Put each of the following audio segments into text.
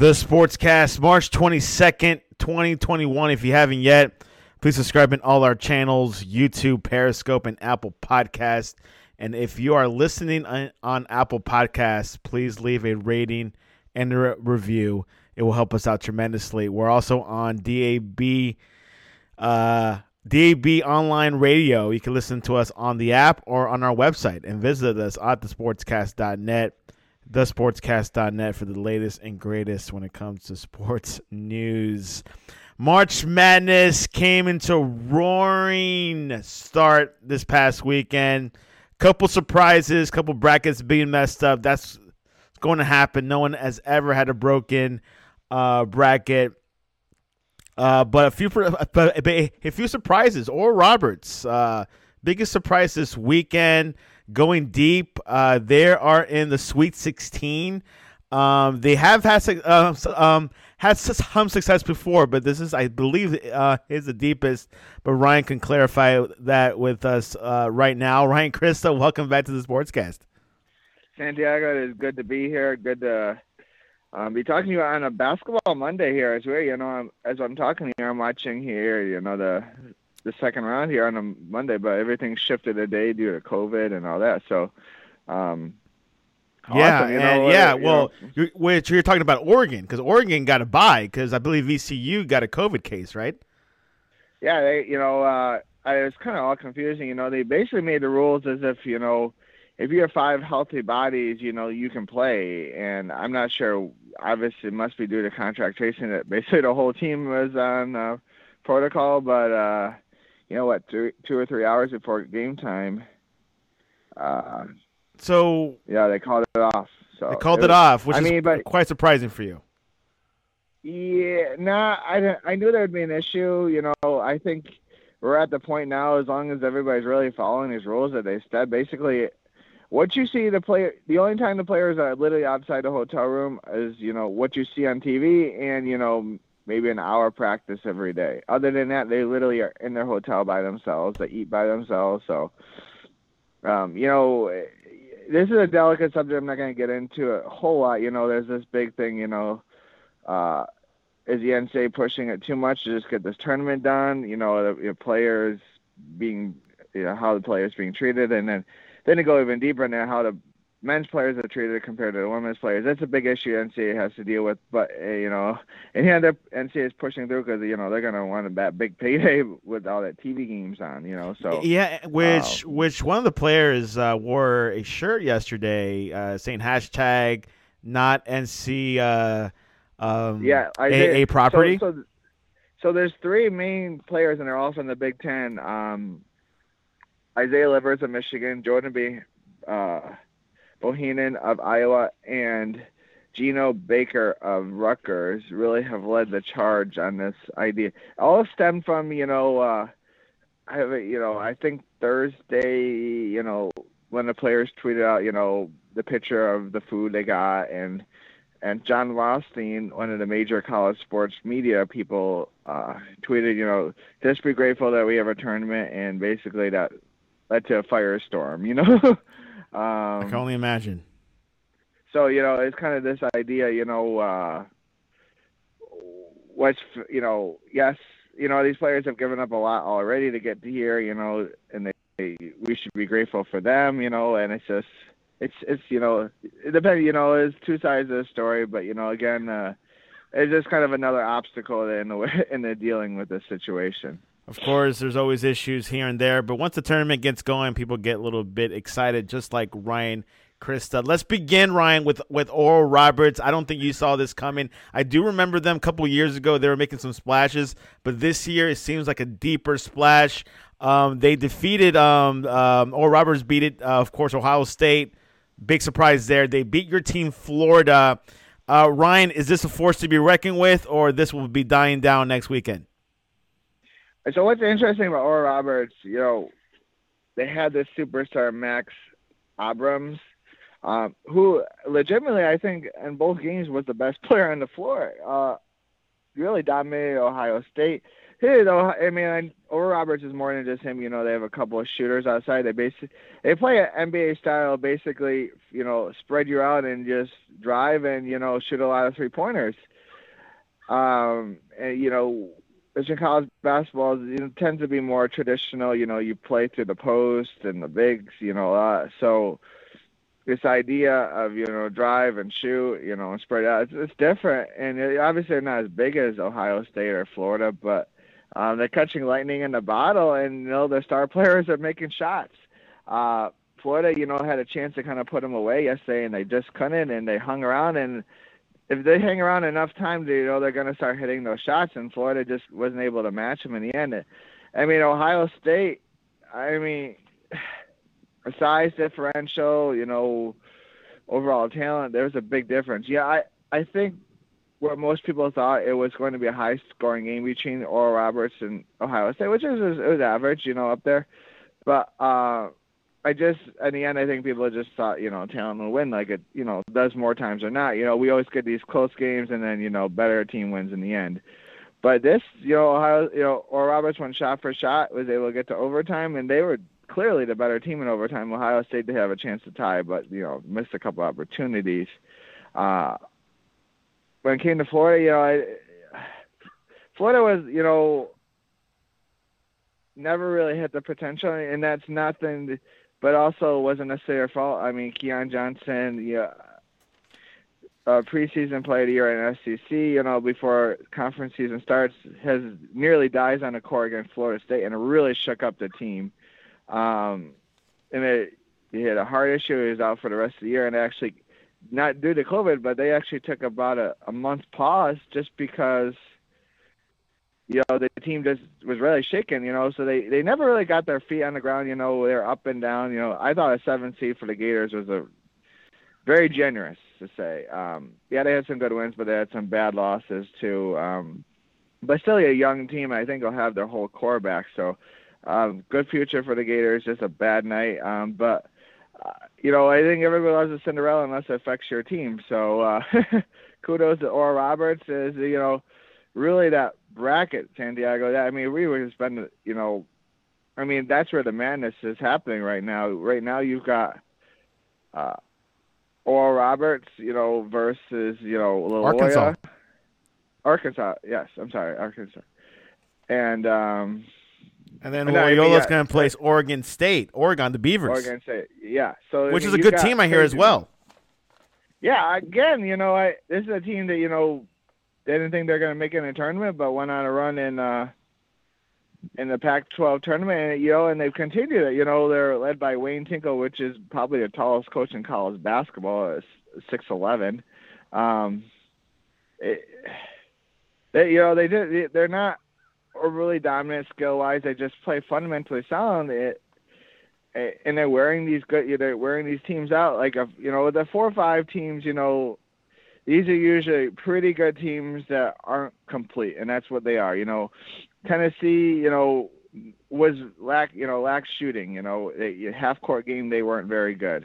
The Sportscast, March 22nd, 2021. If you haven't yet, please subscribe in all our channels, YouTube, Periscope, and Apple Podcasts. And if you are listening on Apple Podcasts, please leave a rating and a review. It will help us out tremendously. We're also on DAB online radio. You can listen to us on the app or on our website, and visit us at thesportscast.net. thesportscast.net for the latest and greatest when it comes to sports news. March Madness came into roaring start this past weekend. Couple surprises, couple brackets being messed up. That's going to happen. No one has ever had a broken bracket. But a few surprises. Oral Roberts, biggest surprise this weekend. Going deep, they are in the Sweet 16. They have had some success before, but this is, I believe, is the deepest. But Ryan can clarify that with us right now. Ryan Christo, welcome back to the Sportscast. Santiago, it is good to be here. Good to be talking to you on a basketball Monday here. As as I'm talking here, I'm watching here, the second round here on a Monday, but everything shifted a day due to COVID and all that. So, awesome, you're talking about Oregon, because Oregon got a bye because I believe VCU got a COVID case, right? Yeah, it was kind of all confusing. They basically made the rules as if, if you have 5 healthy bodies, you can play. And I'm not sure. Obviously, it must be due to contract tracing that basically the whole team was on protocol, but 2 or 3 hours before game time. They called it off. So they called it off, which is quite surprising for you. Yeah, I knew there would be an issue. I think we're at the point now, as long as everybody's really following these rules that they said. Basically, what you see the only time the players are literally outside the hotel room is, what you see on TV and, maybe an hour practice every day. Other than that, they literally are in their hotel by themselves. They eat by themselves. So, this is a delicate subject. I'm not going to get into a whole lot. There's this big thing, is the NCAA pushing it too much to just get this tournament done? The players being, how the players being treated. And then to go even deeper into how the men's players are treated compared to the women's players. That's a big issue NCAA has to deal with. But, and the NCAA is pushing through because, they're going to want that big payday with all that TV games on, So yeah, which one of the players wore a shirt yesterday saying hashtag not NC AA property. So there's 3 main players, and they're all from the Big Ten. Isaiah Livers of Michigan, Jordan B. Bohannon of Iowa, and Gino Baker of Rutgers really have led the charge on this idea. All stemmed from, I think Thursday, when the players tweeted out, the picture of the food they got, and John Rothstein, one of the major college sports media people, tweeted, just be grateful that we have a tournament, and basically that led to a firestorm, I can only imagine. So, it's kind of this idea, yes, these players have given up a lot already to get to here, and we should be grateful for them, and it's just, it depends, there's 2 sides of the story, but, again, it's just kind of another obstacle in the dealing with this situation. Of course, there's always issues here and there, but once the tournament gets going, people get a little bit excited, just like Ryan Christo. Let's begin, Ryan, with Oral Roberts. I don't think you saw this coming. I do remember them a couple years ago. They were making some splashes, but this year it seems like a deeper splash. They defeated Oral Roberts beat it, of course, Ohio State. Big surprise there. They beat your team, Florida. Ryan, is this a force to be reckoned with, or this will be dying down next weekend? So what's interesting about Oral Roberts, they had this superstar, Max Abrams, who legitimately, I think, in both games was the best player on the floor. Really dominated Ohio State. Hey, though, I mean, Oral Roberts is more than just him. You know, they have a couple of shooters outside. They play an NBA style, basically. You know, spread you out and just drive and shoot a lot of 3-pointers. And Christian college basketball tends to be more traditional. You know, you play through the post and the bigs. So this idea of drive and shoot, and spread out, it's different. And obviously they're not as big as Ohio State or Florida, but they're catching lightning in the bottle, and their star players are making shots. Florida, had a chance to kind of put them away yesterday, and they just couldn't, and they hung around. And if they hang around enough time, they're going to start hitting those shots. And Florida just wasn't able to match them in the end. I mean, Ohio State, a size differential, overall talent, there's a big difference. Yeah, I think what most people thought it was going to be a high-scoring game between Oral Roberts and Ohio State, which it was average, up there. But in the end, I think people just thought, talent will win, like it, does more times or not. We always get these close games, and then, better team wins in the end. But this, Ohio, Oral Roberts went shot for shot, was able to get to overtime, and they were clearly the better team in overtime. Ohio State did have a chance to tie, but, missed a couple opportunities. When it came to Florida, Florida was, never really hit the potential, and that's nothing, but also wasn't necessarily their fault. I mean, Keon Johnson, preseason player of the year in SEC, before conference season starts, has nearly dies on the court against Florida State, and it really shook up the team. And he had a heart issue. He was out for the rest of the year, and actually, not due to COVID, but they actually took about a month pause just because, the team just was really shaken, so they never really got their feet on the ground, they're up and down. I thought a 7 seed for the Gators was a very generous to say. Yeah, they had some good wins, but they had some bad losses too. But still a young team. I think they'll have their whole core back. So good future for the Gators, just a bad night. But I think everybody loves a Cinderella unless it affects your team. So kudos to Oral Roberts is, really that bracket, Santiago. We were spending, that's where the madness is happening right now. Right now you've got Oral Roberts, versus, Loyola. Arkansas. Yes, I'm sorry, Arkansas. And then Loyola's going to place Oregon, the Beavers. Oregon State, yeah. So which is a good team, I hear, as well. Yeah, again, this is a team that, they didn't think they're going to make it in a tournament, but went on a run in the Pac-12 tournament, and they've continued it. They're led by Wayne Tinkle, which is probably the tallest coach in college basketball, 6'11". They're not overly dominant skill-wise. They just play fundamentally sound. And they're wearing these teams out. Like, the 4 or 5 teams, these are usually pretty good teams that aren't complete, and that's what they are. Tennessee, was lack shooting. Half-court game, they weren't very good.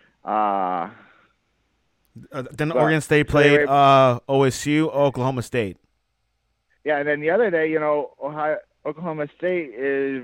Then Oregon State played OSU, Oklahoma State. Yeah, and then the other day, Oklahoma State is,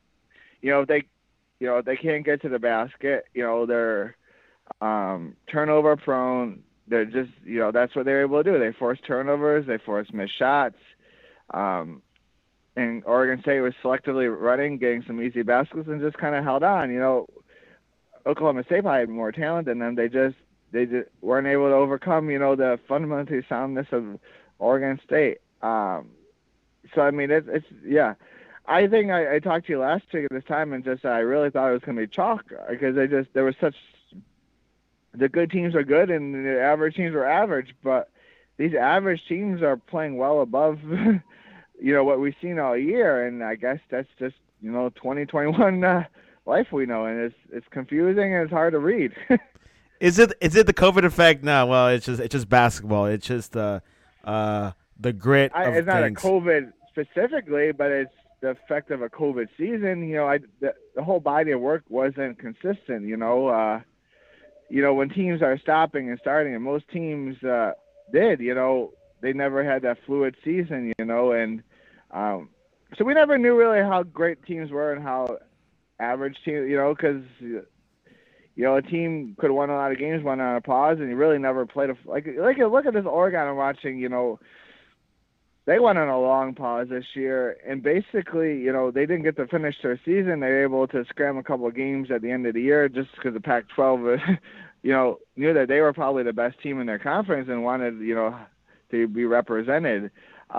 they can't get to the basket. They're turnover prone. They're just, that's what they're able to do. They force turnovers. They force missed shots. And Oregon State was selectively running, getting some easy baskets, and just kind of held on. Oklahoma State probably had more talent than them. They just weren't able to overcome, the fundamentally soundness of Oregon State. So, it's yeah. I think I talked to you last week at this time, and just I really thought it was going to be chalk because there was such. The good teams are good and the average teams are average, but these average teams are playing well above, what we've seen all year. And I guess that's just, 2021 life we know. And it's confusing and it's hard to read. Is it the COVID effect? No, well, it's just basketball. It's just the grit of it's not things. A COVID specifically, but it's the effect of a COVID season. The whole body of work wasn't consistent, when teams are stopping and starting, and most teams did, they never had that fluid season, and So we never knew really how great teams were and how average teams, because a team could have won a lot of games, won on a pause, and you really never played like look at this Oregon I'm watching. They went on a long pause this year, and basically, they didn't get to finish their season. They were able to scram a couple of games at the end of the year just because the Pac-12, knew that they were probably the best team in their conference and wanted, to be represented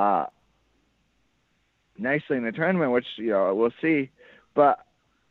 nicely in the tournament, which, we'll see. But,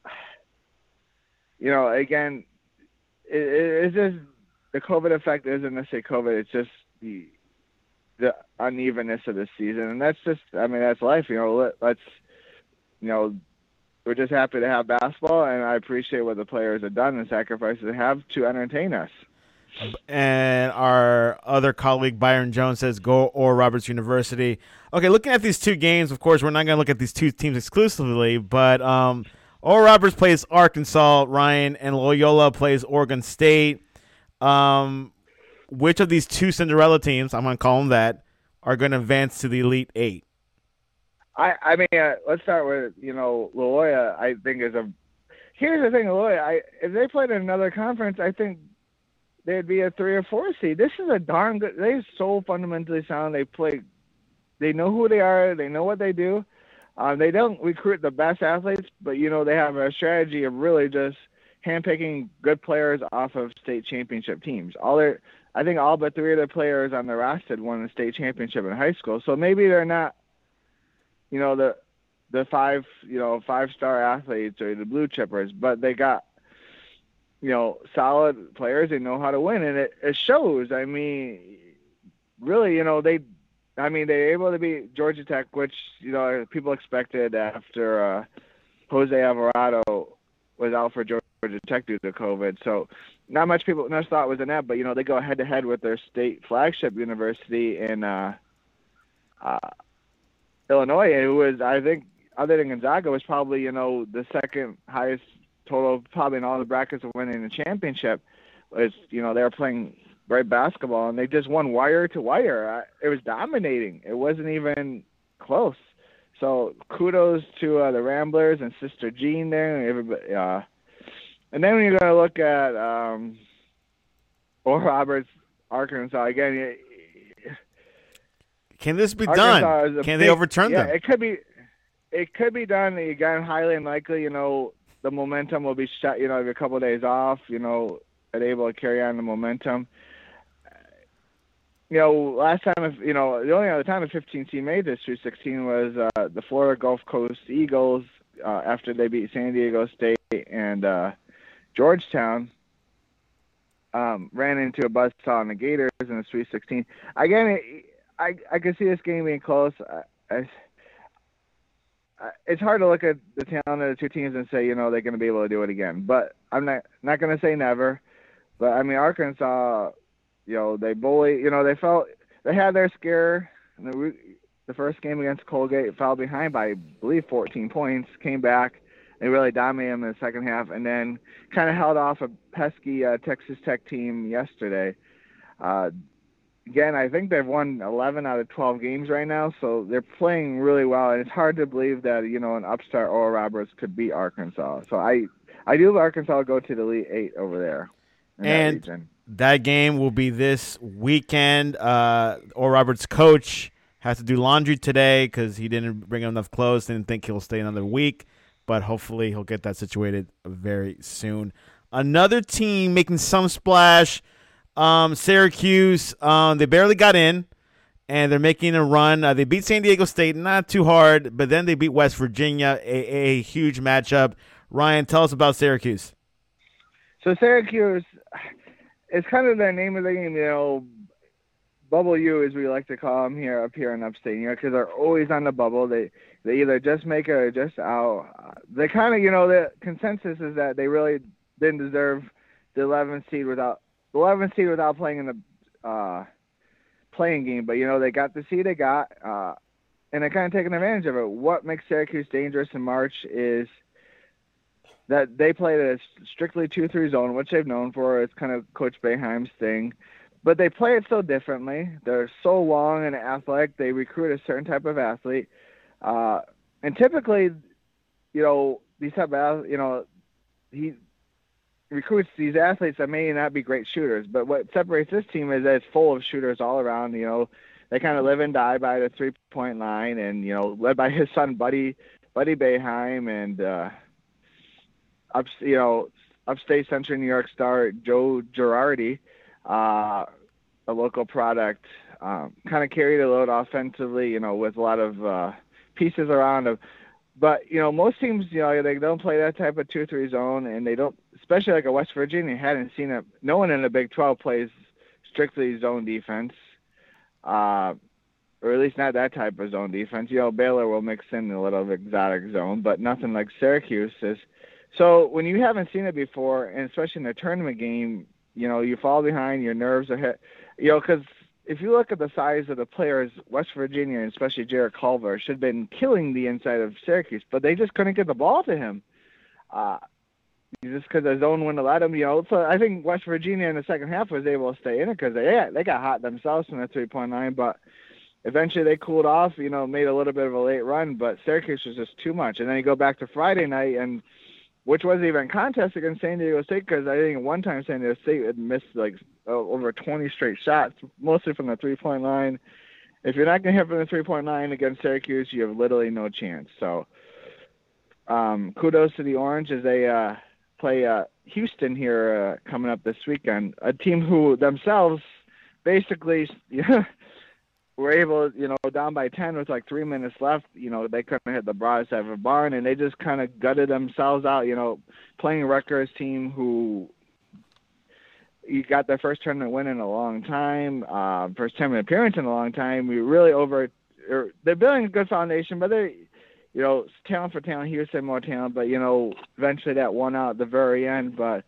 again, it's just the COVID effect isn't necessarily COVID. It's just the unevenness of the season, and that's just, that's life. Let's, we're just happy to have basketball, and I appreciate what the players have done and sacrifices they have to entertain us. And our other colleague Byron Jones says, "Go Oral Roberts University." Okay, looking at these two games, of course, we're not going to look at these two teams exclusively, but Oral Roberts plays Arkansas, Ryan, and Loyola plays Oregon State. Which of these two Cinderella teams, I'm going to call them that, are going to advance to the Elite Eight? Let's start with, Loyola, I think here's the thing, Loyola, if they played in another conference, I think they'd be a 3 or 4 seed. This is a darn good, they're so fundamentally sound. They know who they are. They know what they do. They don't recruit the best athletes, but, they have a strategy of really just handpicking good players off of state championship teams. I think all but 3 of the players on the roster won the state championship in high school. So maybe they're not, the 5-star athletes or the blue chippers, but they got, solid players. They know how to win, and it shows. Really, they're able to beat Georgia Tech, which, people expected after Jose Alvarado was out for Georgia Tech due to COVID. So not much thought was in that, but, they go head-to-head with their state flagship university in Illinois, who was, I think, other than Gonzaga, was probably, the second highest total probably in all the brackets of winning the championship. They were playing great basketball, and they just won wire to wire. It was dominating. It wasn't even close. So kudos to the Ramblers and Sister Jean there, and everybody. And then when you're going to look at Oral Roberts, Arkansas, again, can this be done? Can they overturn them? It could be done. Again, highly unlikely. The momentum will be shut. A couple of days off. And able to carry on the momentum. Last time, the only other time a 15 seed made this through 16 was the Florida Gulf Coast Eagles after they beat San Diego State and Georgetown. Ran into a buzzsaw on the Gators in the Sweet 16. Again, I can see this game being close. It's hard to look at the talent of the two teams and say, they're going to be able to do it again. But I'm not going to say never. But, Arkansas, they bully. They had their scare in the first game against Colgate, fell behind by, I believe, 14 points, came back. They really dominated them in the second half, and then kind of held off a pesky Texas Tech team yesterday. Again, I think they've won 11 out of 12 games right now, so they're playing really well, and it's hard to believe that, an upstart Oral Roberts could beat Arkansas. So I do have Arkansas go to the Elite Eight over there. And that game will be this weekend. Oral Roberts' coach has to do laundry today because he didn't bring enough clothes, didn't think he'll stay another week, but hopefully he'll get that situated very soon. Another team making some splash, Syracuse, they barely got in, and they're making a run. They beat San Diego State, not too hard, but then they beat West Virginia, a huge matchup. Ryan, tell us about Syracuse. So Syracuse, it's kind of the name of the game, Bubble U, as we like to call them up here in upstate, because they're always on the bubble. They either just make it or just out. They kind of, the consensus is that they really didn't deserve the 11th seed without playing in the playing game. But, they got the seed they got, and they're kind of taking advantage of it. What makes Syracuse dangerous in March is that they played a strictly 2-3 zone, which they've known for. It's kind of Coach Boeheim's thing. But they play it so differently. They're so long and athletic. They recruit a certain type of athlete. And typically, these type of, he recruits these athletes that may not be great shooters, but what separates this team is that it's full of shooters all around. They kind of live and die by the 3-point line, and led by his son Buddy Boeheim, and upstate Central New York star Joe Girardi, a local product, kind of carried the load offensively, with a lot of pieces around him. But, most teams, they don't play that type of 2-3 zone, and they don't, especially like a West Virginia, hadn't seen it. No one in the Big 12 plays strictly zone defense, or at least not that type of zone defense. Baylor will mix in a little exotic zone, but nothing like Syracuse is. So when you haven't seen it before, and especially in a tournament game, you fall behind, your nerves are hit, because if you look at the size of the players, West Virginia, and especially Jarrett Culver, should have been killing the inside of Syracuse, but they just couldn't get the ball to him. Just because the zone wouldn't let them, So I think West Virginia in the second half was able to stay in it because they got hot themselves from the 3-point line, but eventually they cooled off, made a little bit of a late run, but Syracuse was just too much. And then you go back to Friday night, and which wasn't even a contest against San Diego State, because I think one time San Diego State had missed over 20 straight shots, mostly from the 3-point line. If you're not going to hit from the 3-point line against Syracuse, you have literally no chance. So kudos to the Orange as they play Houston here coming up this weekend, a team who themselves basically were able, down by 10 with 3 minutes left. They couldn't hit the broad side of a barn, and they just kind of gutted themselves out, playing Rutgers team who you got their first tournament win in a long time, first tournament appearance in a long time. We really they're building a good foundation, but they, talent for talent, Houston more talent, but, eventually that won out at the very end. But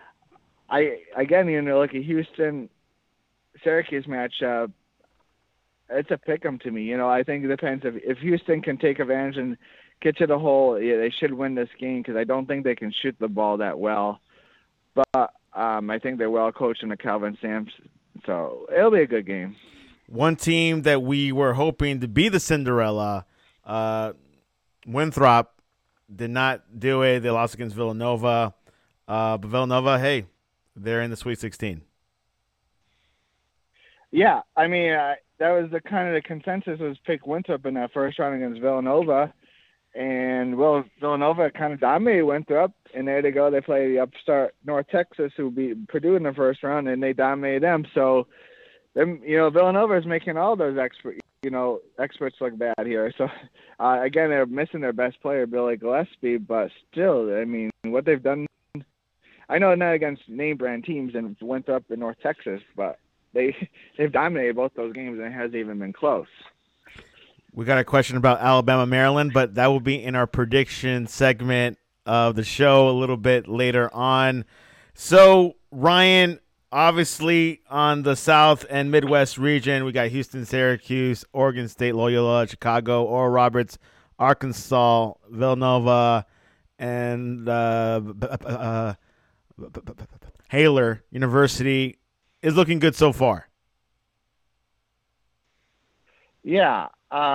look at Houston, Syracuse matchup, it's a pick 'em to me. I think it depends if Houston can take advantage and get to the hole. Yeah, they should win this game because I don't think they can shoot the ball that well. But I think they're well coached in the Calvin Sampson, so it'll be a good game. One team that we were hoping to be the Cinderella, Winthrop, did not do it. They lost against Villanova. But Villanova, hey, they're in the Sweet 16. Yeah, I mean, that was the kind of the consensus was pick Winthrop in that first round against Villanova. And, Villanova kind of dominated Winthrop, and there they go. They play the upstart North Texas, who beat Purdue in the first round, and they dominated them. So, Villanova is making all those experts look bad here. So, again, they're missing their best player, Billy Gillespie, but still, I mean, what they've done, I know not against name-brand teams in Winthrop and North Texas, but they've dominated both those games, and it hasn't even been close. We got a question about Alabama, Maryland, but that will be in our prediction segment of the show a little bit later on. So, Ryan, obviously on the South and Midwest region, we got Houston, Syracuse, Oregon State, Loyola, Chicago, Oral Roberts, Arkansas, Villanova, and Baylor University is looking good so far. Yeah.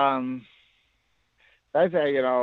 That's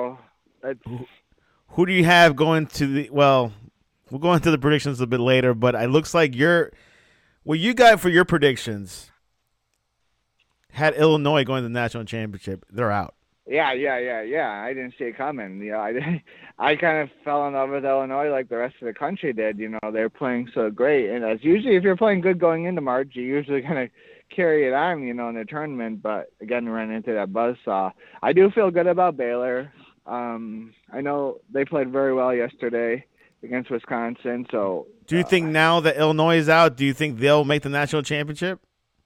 who do you have going to the? Well, we'll go into the predictions a bit later, but it looks like what you got for your predictions had Illinois going to the national championship. They're out. Yeah. I didn't see it coming. I kind of fell in love with Illinois like the rest of the country did. They're playing so great, and as usually if you're playing good going into March, you usually kind of carry it on, in the tournament. But again, we ran into that buzzsaw. I do feel good about Baylor. I know they played very well yesterday against Wisconsin. So, do you think now that Illinois is out, do you think they'll make the national championship?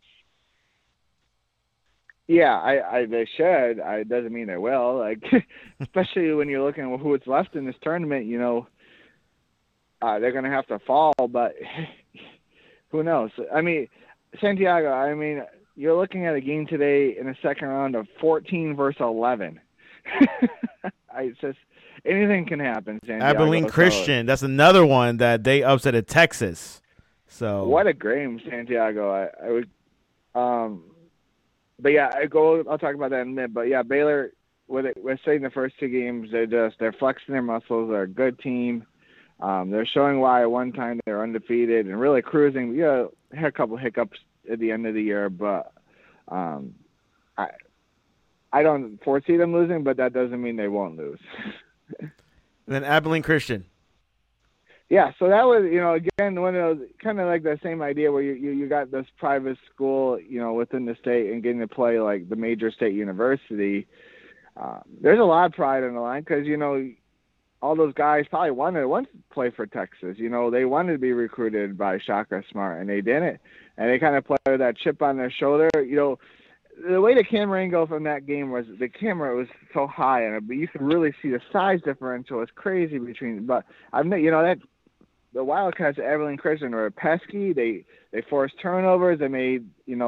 Yeah, they should. It doesn't mean they will. Especially when you're looking at who it's left in this tournament, they're going to have to fall. But who knows? I mean, Santiago, you're looking at a game today in the second round of 14 versus 11. It's just anything can happen, Santiago. Abilene Christian, that's another one that they upset at Texas. So what a game, Santiago. I would, but yeah, I'll talk about that in a minute. But yeah, Baylor we're saying the first two games, they're flexing their muscles. They're a good team. They're showing why at one time they were undefeated and really cruising. Had a couple hiccups at the end of the year, but I don't foresee them losing, but that doesn't mean they won't lose. Then Abilene Christian. Yeah, so that was, again, one of those kind of like the same idea where you got this private school, within the state and getting to play like the major state university. There's a lot of pride on the line because, all those guys probably wanted to play for Texas. They wanted to be recruited by Shaka Smart, and they didn't. And they kind of played with that chip on their shoulder. The way the camera angle from that game was, the camera was so high, but you could really see the size differential. It's crazy between. But that the Wildcats at Abilene Christian were pesky. They forced turnovers. They made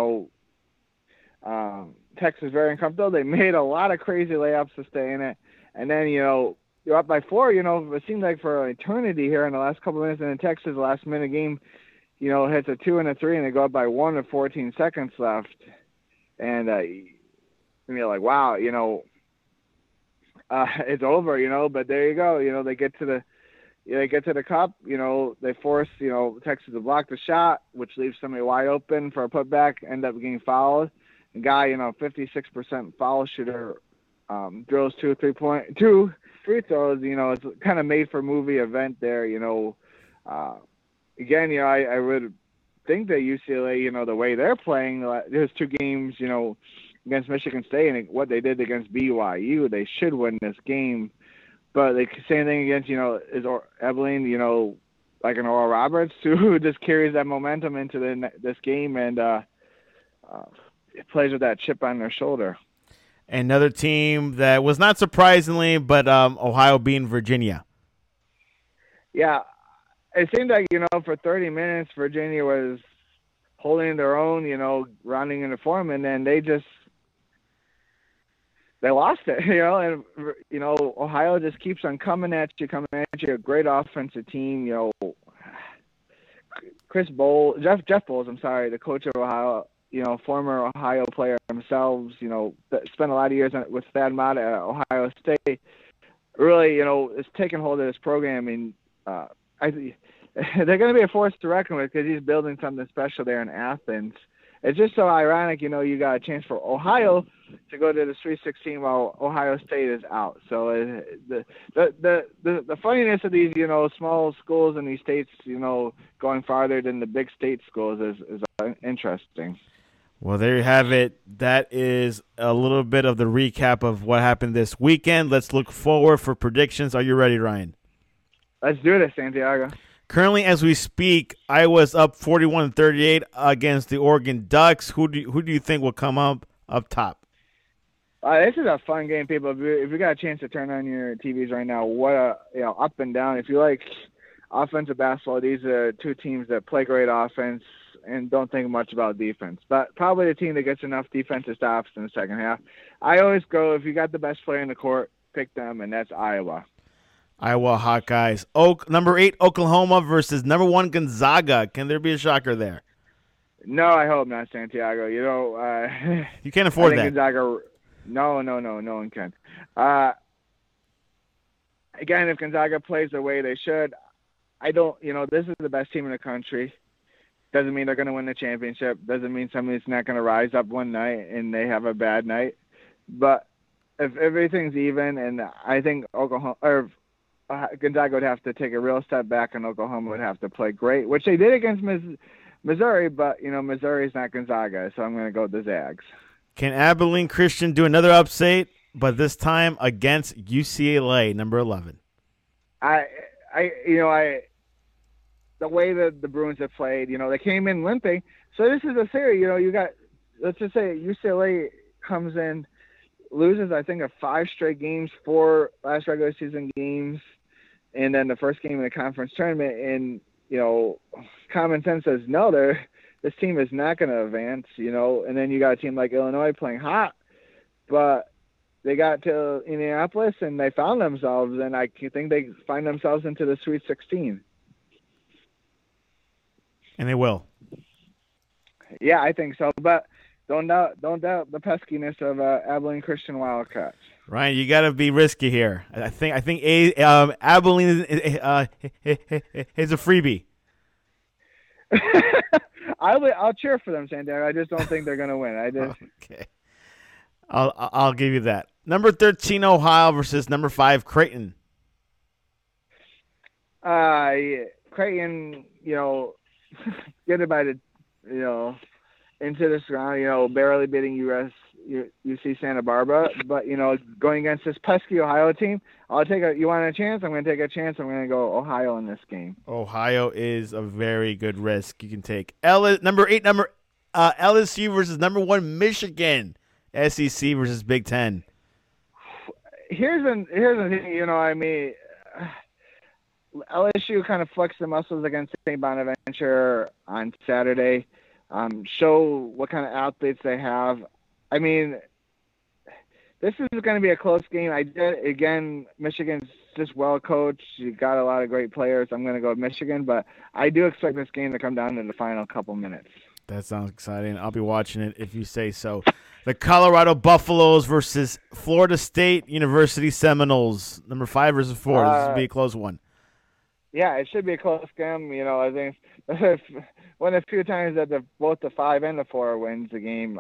Texas very uncomfortable. They made a lot of crazy layups to stay in it, and then you're up by 4. It seemed like for an eternity here in the last couple of minutes, and in Texas, last minute game, hits a 2 and a 3, and they go up by 1 with 14 seconds left. And you're like, wow, it's over, but there you go. They get to the cup, they force, Texas to block the shot, which leaves somebody wide open for a putback, end up getting fouled. The guy, 56% foul shooter, drills 2 free throws, it's kind of made for movie event there, again, I would think that UCLA, the way they're playing, there's 2 games, against Michigan State and what they did against BYU, they should win this game. But the same thing against, is Abilene, like an Oral Roberts, who just carries that momentum into this game and it plays with that chip on their shoulder. Another team that was not surprisingly, but Ohio beating Virginia. Yeah. It seemed like, for 30 minutes, Virginia was holding their own, rounding into form, and then they lost it, and, Ohio just keeps on coming at you, a great offensive team, Jeff Bowles, the coach of Ohio, former Ohio player themselves, spent a lot of years with Thad Matta at Ohio State, really, is taking hold of this program, and they're going to be a force to reckon with because he's building something special there in Athens. It's just so ironic, you got a chance for Ohio to go to the Sweet 16 while Ohio State is out. So the funniness of these, small schools in these states, going farther than the big state schools is interesting. Well, there you have it. That is a little bit of the recap of what happened this weekend. Let's look forward for predictions. Are you ready, Ryan? Let's do this, Santiago. Currently, as we speak, Iowa's up 41-38 against the Oregon Ducks. Who do you think will come up top? This is a fun game, people. If you got a chance to turn on your TVs right now, up and down. If you like offensive basketball, these are 2 teams that play great offense and don't think much about defense. But probably the team that gets enough defensive stops in the second half. I always go, if you got the best player in the court, pick them, and that's Iowa. Iowa Hawkeyes. Number 8 Oklahoma versus number 1 Gonzaga. Can there be a shocker there? No, I hope not, Santiago. You can't afford that. Gonzaga. No one can. Again, if Gonzaga plays the way they should, this is the best team in the country. Doesn't mean they're going to win the championship. Doesn't mean somebody's not going to rise up one night and they have a bad night. But if everything's even, and I think Gonzaga would have to take a real step back, and Oklahoma would have to play great, which they did against Missouri. But Missouri's not Gonzaga, so I'm going to go with the Zags. Can Abilene Christian do another upset, but this time against UCLA, number 11? The way that the Bruins have played, they came in limping. So this is a series, you got, let's just say UCLA comes in, loses, I think, 5 straight games, 4 last regular season games, and then the first game in the conference tournament. And, common sense says, no, this team is not going to advance, and then you got a team like Illinois playing hot, but they got to Indianapolis and they found themselves, and I think they find themselves into the Sweet 16. And they will. Yeah, I think so. But Don't doubt the peskiness of Abilene Christian Wildcats. Ryan, you got to be risky here. I think Abilene is a freebie. I'll cheer for them, Santiago. I just don't think they're gonna win. Okay. I'll give you that. Number 13 Ohio versus number 5 Creighton. Creighton, get it by the, into this round, barely beating UC Santa Barbara, but going against this pesky Ohio team, you want a chance? I'm going to take a chance. I'm going to go Ohio in this game. Ohio is a very good risk you can take. Number 8, LSU versus number 1 Michigan. SEC versus Big Ten. Here's the thing, LSU kind of flexed the muscles against St. Bonaventure on Saturday. Show what kind of athletes they have. I mean, this is going to be a close game. Again, Michigan's just well coached. You got a lot of great players. I'm going to go with Michigan, but I do expect this game to come down to the final couple minutes. That sounds exciting. I'll be watching it if you say so. The Colorado Buffaloes versus Florida State University Seminoles. Number 5 versus 4. This will be a close one. Yeah, it should be a close game. I think one of the few times that both the 5 and the 4 wins the game.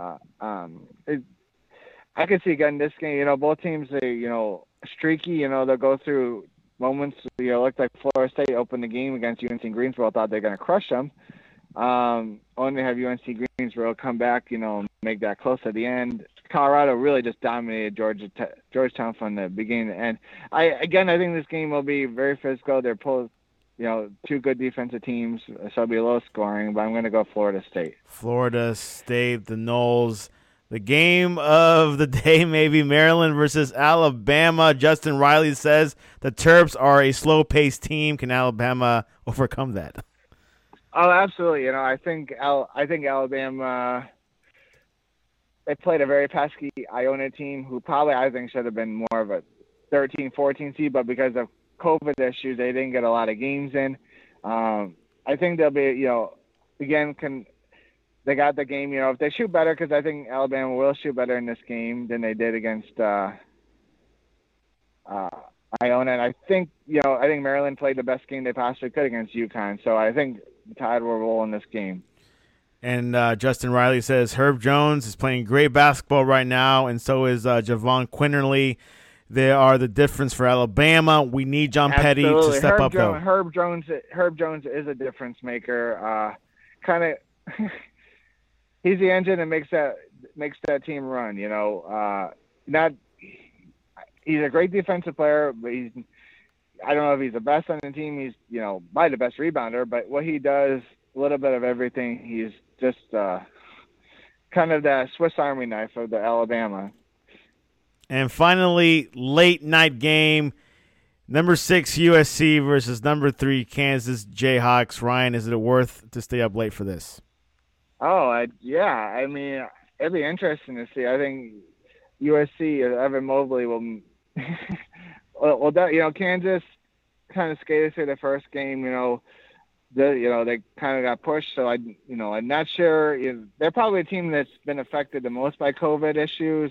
I could see getting this game. Both teams are streaky. They'll go through moments. Looked like Florida State opened the game against UNC Greensboro. Thought they're going to crush them. Only have UNC Greensboro come back. Make that close at the end. Colorado really just dominated Georgetown from the beginning to end. I think this game will be very physical. They're both, two good defensive teams, so it'll be low scoring, but I'm going to go Florida State. Florida State, the Noles. The game of the day may be Maryland versus Alabama. Justin Riley says the Terps are a slow-paced team. Can Alabama overcome that? Oh, absolutely. I think Alabama, they played a very pesky Iona team who probably, I think, should have been more of a 13, 14 seed, but because of COVID issues, they didn't get a lot of games in. I think they'll be, they got the game, if they shoot better, because I think Alabama will shoot better in this game than they did against Iona. And I think Maryland played the best game they possibly could against UConn. So I think the Tide will roll in this game. And Justin Riley says Herb Jones is playing great basketball right now, and so is Javon Quinterly. They are the difference for Alabama. We need John Petty to step up, though. Herb Jones is a difference maker. He's the engine that makes that team run. He's a great defensive player, but I don't know if he's the best on the team. He's probably the best rebounder, but what he does, a little bit of everything. He's just kind of the Swiss Army knife of the Alabama. And finally, late night game, number 6 USC versus number 3 Kansas Jayhawks. Ryan, is it worth to stay up late for this? Oh, yeah. I mean, it'd be interesting to see. I think USC, Evan Mobley will. Kansas kind of skated through the first game. They kind of got pushed. So I'm not sure. They're probably a team that's been affected the most by COVID issues.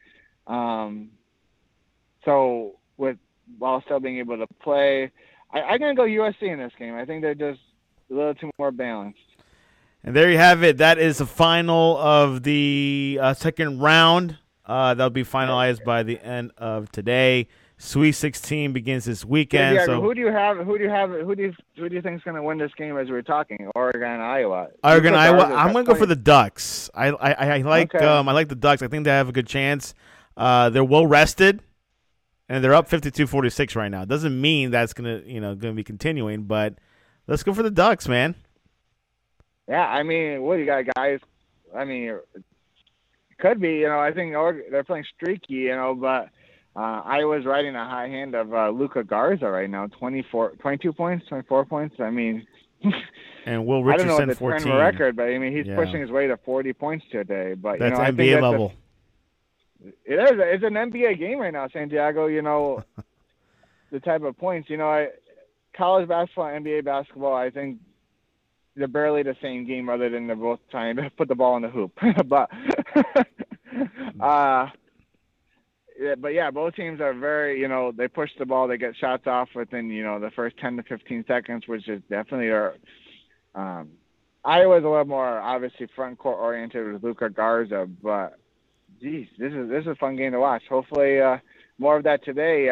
So while still being able to play, I'm gonna go USC in this game. I think they're just a little too more balanced. And there you have it. That is the final of the second round. That'll be finalized by the end of today. Sweet 16 begins this weekend. Yeah, so who do you think is going to win this game as we're talking? Oregon, Iowa. Oregon, Iowa. I'm going to go for the Ducks. I like I like the Ducks. I think they have a good chance. They're well rested, and they're up 52-46 right now. Doesn't mean that's going to be continuing, but let's go for the Ducks, man. Yeah, I mean, what you got, guys? I mean, it could be. I think they're playing streaky. But. Iowa's riding a high hand of Luka Garza right now, 22 points, 24 points. I mean, and Will Richardson, I don't know if it's 14. record, but I mean, he's pushing his way to 40 points today. But that's I NBA think level. It is. It's an NBA game right now, Santiago. The type of points. College basketball, NBA basketball. I think they're barely the same game, other than they're both trying to put the ball in the hoop. But Yeah, but yeah, both teams are very, they push the ball, they get shots off within, the first 10 to 15 seconds, which is definitely Iowa's a little more obviously front court oriented with Luka Garza, but geez, this is a fun game to watch. Hopefully, more of that today.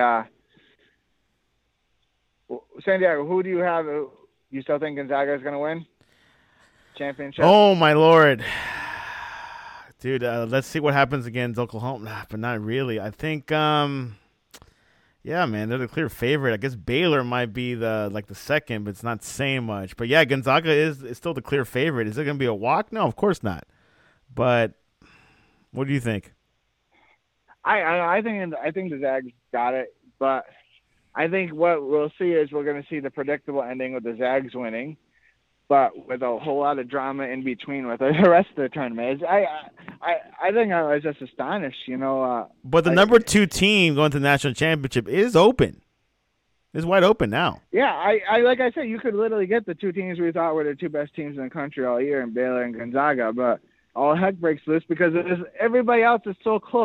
Santiago, who do you have? You still think Gonzaga is going to win championship? Oh my Lord, dude! Let's see what happens against Oklahoma, but not really. I think, yeah, man, they're the clear favorite. I guess Baylor might be the second, but it's not saying much. But yeah, Gonzaga is still the clear favorite. Is it going to be a walk? No, of course not. But what do you think? I think the Zags got it, but I think what we'll see is we're going to see the predictable ending with the Zags winning, but with a whole lot of drama in between with the rest of the tournament. I think I was just astonished, But the number 2 team going to the national championship is open. It's wide open now. Yeah, I like I said, you could literally get the 2 teams we thought were the 2 best teams in the country all year, in Baylor and Gonzaga, but all heck breaks loose because everybody else is so close.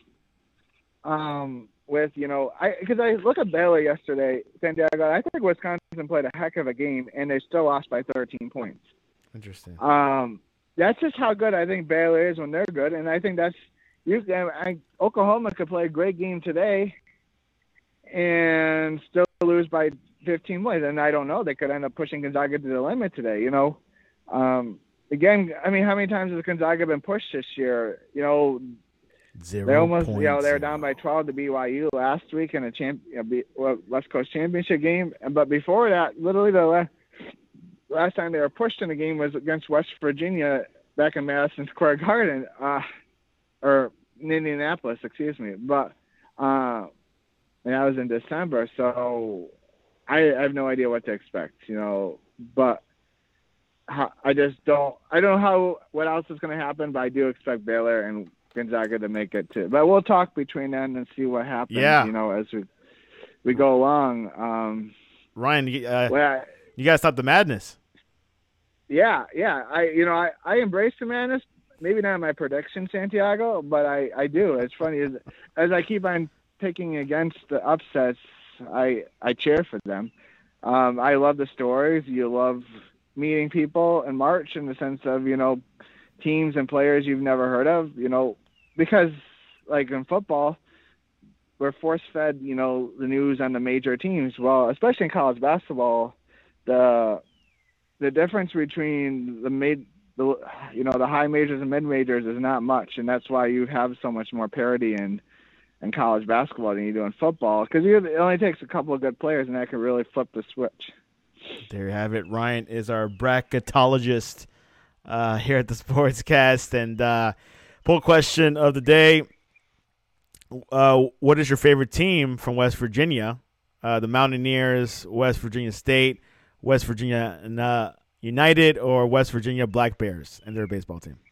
Because I look at Baylor yesterday, Santiago, I think Wisconsin played a heck of a game, and they still lost by 13 points. Interesting. That's just how good I think Baylor is when they're good, and I think Oklahoma could play a great game today and still lose by 15 points, and I don't know. They could end up pushing Gonzaga to the limit today, Again, I mean, how many times has Gonzaga been pushed this year? 0 they almost, points. They were down by 12 to BYU last week in a West Coast championship game. But before that, literally the last time they were pushed in a game was against West Virginia back in Madison Square Garden, or in Indianapolis, excuse me. But and that was in December, so I have no idea what to expect, But I just don't. I don't know what else is going to happen, but I do expect Baylor and Gonzaga to make it too. But we'll talk between then and see what happens. Yeah. As we go along. Ryan, you gotta stop the madness. Yeah. I embrace the madness. Maybe not my prediction, Santiago, but I do. It's funny as I keep on picking against the upsets, I cheer for them. I love the stories. You love meeting people in March in the sense of, teams and players you've never heard of, because like in football, we're force-fed, the news on the major teams. Well, especially in college basketball, the difference between the high majors and mid majors is not much, and that's why you have so much more parity in college basketball than you do in football, because it only takes a couple of good players, and that can really flip the switch. There you have it. Ryan is our bracketologist here at the Sportscast. And poll question of the day, what is your favorite team from West Virginia? The Mountaineers, West Virginia State, West Virginia United, or West Virginia Black Bears and their baseball team?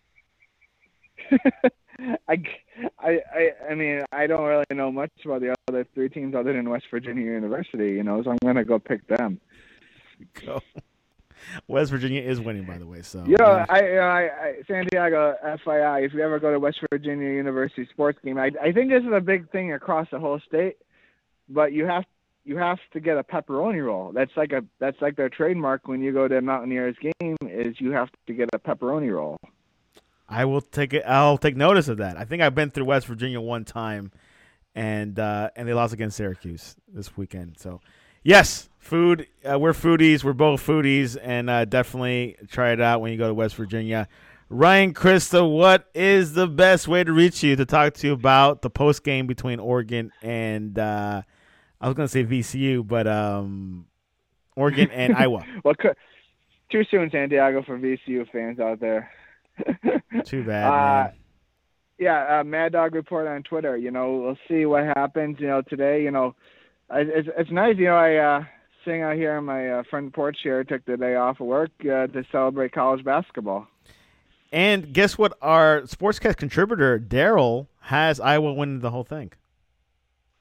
I mean, I don't really know much about the other 3 teams other than West Virginia University, so I'm going to go pick them. Go. West Virginia is winning, by the way. So Santiago, FYI, if you ever go to West Virginia University sports game, I think this is a big thing across the whole state. But you have to get a pepperoni roll. That's like their trademark when you go to Mountaineers game is you have to get a pepperoni roll. I will take it. I'll take notice of that. I think I've been through West Virginia one time, and they lost against Syracuse this weekend. So. Yes, food. We're foodies. We're both foodies, and definitely try it out when you go to West Virginia. Ryan Krista, what is the best way to reach you to talk to you about the post game between Oregon and I was going to say VCU, but Oregon and Iowa? Well, too soon, Santiago, for VCU fans out there. Too bad, man. Yeah, Mad Dog Report on Twitter. We'll see what happens. Today. It's nice, I sitting out here on my front porch here, took the day off of work to celebrate college basketball. And guess what? Our Sportscast contributor, Daryl, has Iowa winning the whole thing.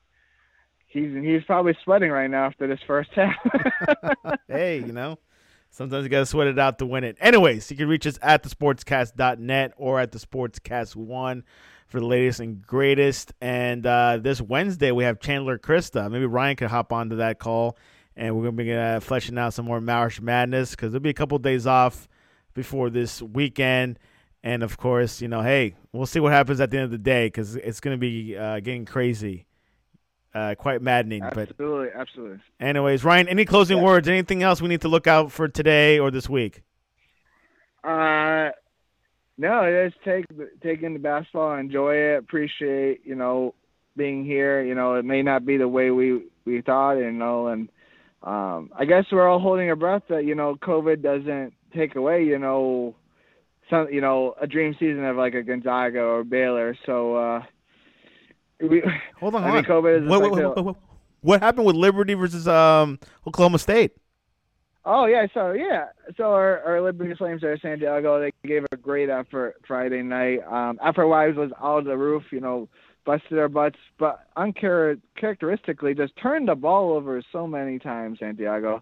He's probably sweating right now after this first half. Hey, Sometimes you got to sweat it out to win it. Anyways, you can reach us at thesportscast.net or at thesportscast1 for the latest and greatest. And this Wednesday, we have Chandler Krista. Maybe Ryan could hop onto that call, and we're going to be fleshing out some more March Madness because there'll be a couple days off before this weekend. And, of course, hey, we'll see what happens at the end of the day because it's going to be getting crazy. Quite maddening. Absolutely. Anyways, Ryan, any closing words? Anything else we need to look out for today or this week? No, just take in the basketball, enjoy it, appreciate, being here. It may not be the way we thought, and I guess we're all holding our breath that, COVID doesn't take away, some, a dream season of like a Gonzaga or Baylor. So, hold on. COVID is what happened with Liberty versus Oklahoma State? Oh yeah, so our Liberty Flames are at San Diego. They gave a great effort Friday night. Effort-wise was out of the roof, busted their butts, but uncharacteristically just turned the ball over so many times. San Diego.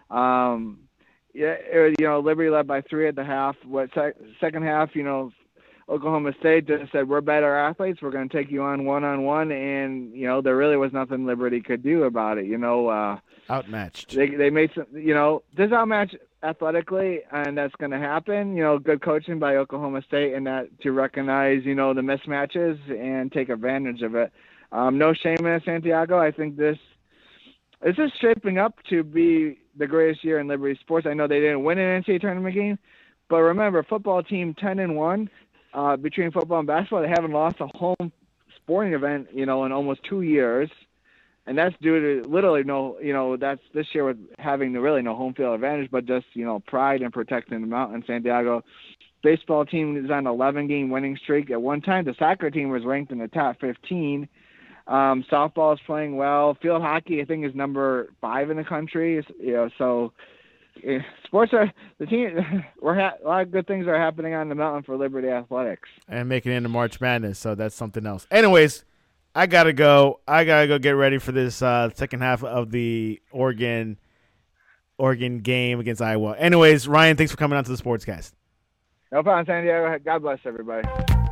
Liberty led by 3 at the half. Second half, Oklahoma State just said, we're better athletes. We're going to take you on one-on-one. And, there really was nothing Liberty could do about it. Outmatched. They made some, this outmatch athletically, and that's going to happen. Good coaching by Oklahoma State and that to recognize, the mismatches and take advantage of it. No shame in Santiago. I think this is shaping up to be the greatest year in Liberty sports. I know they didn't win an NCAA tournament game, but remember, football team 10-1. Between football and basketball, they haven't lost a home sporting event, in almost 2 years. And that's due to literally that's this year with having really no home field advantage, but just, pride and protecting the mountain. Santiago baseball team is on an 11-game winning streak. At one time, the soccer team was ranked in the top 15. Softball is playing well. Field hockey, I think, is number 5 in the country. So sports are the team. A lot of good things are happening on the mountain for Liberty Athletics and making it into March Madness. So that's something else. Anyways, I gotta go. Get ready for this second half of the Oregon game against Iowa. Anyways, Ryan, thanks for coming on to the Sportscast. No problem, San Diego. God bless everybody.